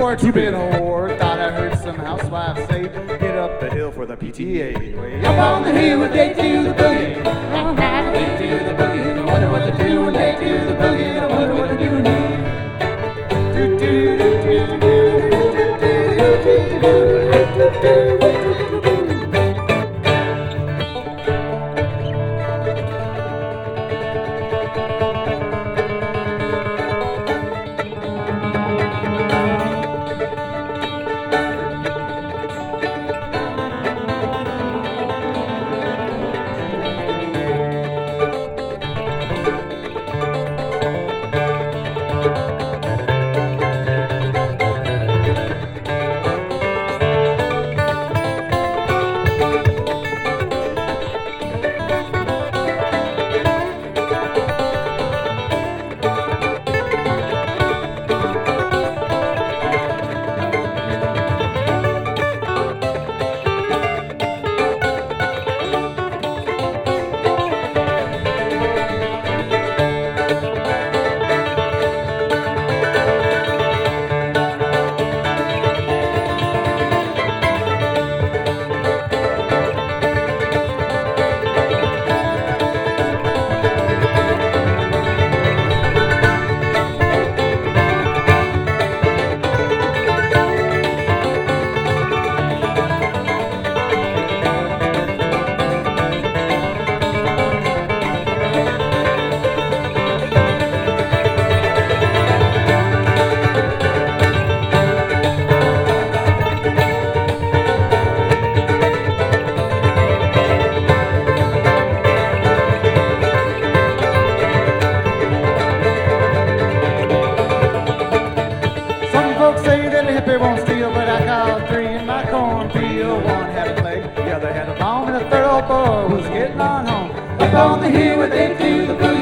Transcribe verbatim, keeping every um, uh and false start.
for a two-bit award. Thought I heard some housewives say, get up the hill for the P T A. Way up on the hill when they do the boogie. They do the boogie. I wonder what they do when they do the boogie. I wonder what they do now. Do do do do do do do do do do. Hippie won't steal, but I caught three in my cornfield. One had a leg, the other had a bone, and the third old boy was getting on home. Up on the hill where they do the boogie.